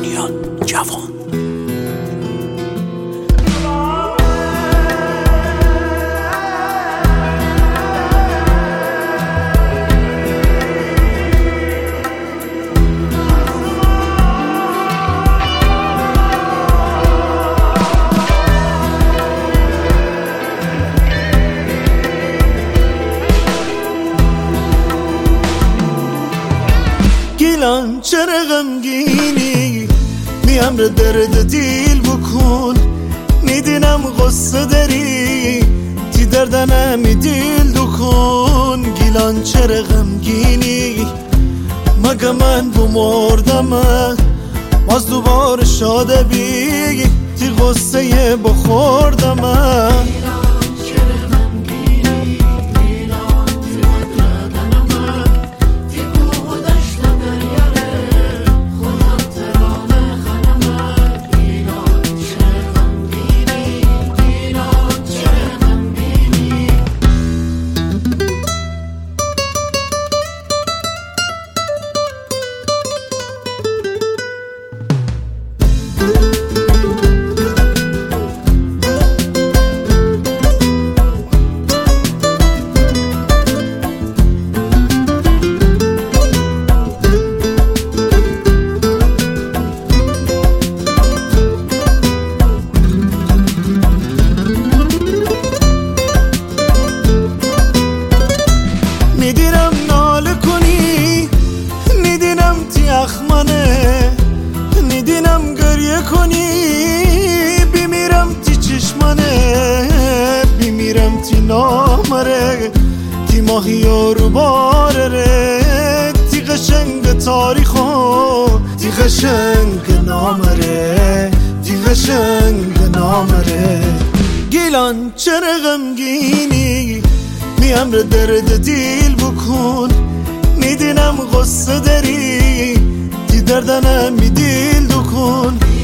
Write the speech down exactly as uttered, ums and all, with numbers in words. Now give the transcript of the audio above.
ایرانیان جوان. گیلان چرا غمگینی میامر درد دیل بکن میدینم غصه داری تی دردنمی دیل دکن. گیلان چرا غمگینی مگه من بمردم باز دوباره شاده بی تی غصه بخوردم. میدینم ناله کنی میدینم تی اخمانه میدینم گریه کنی بیمیرم تی چشمانه بیمیرم تی نامره تی ماهی رو باره تی قشنگ تاریخو تی قشنگ نامره تی قشنگ نامره. گیلان چرا غمگینی میامر درد دیل بکن میدینم غصه داری تی دردنمی دیل دکن.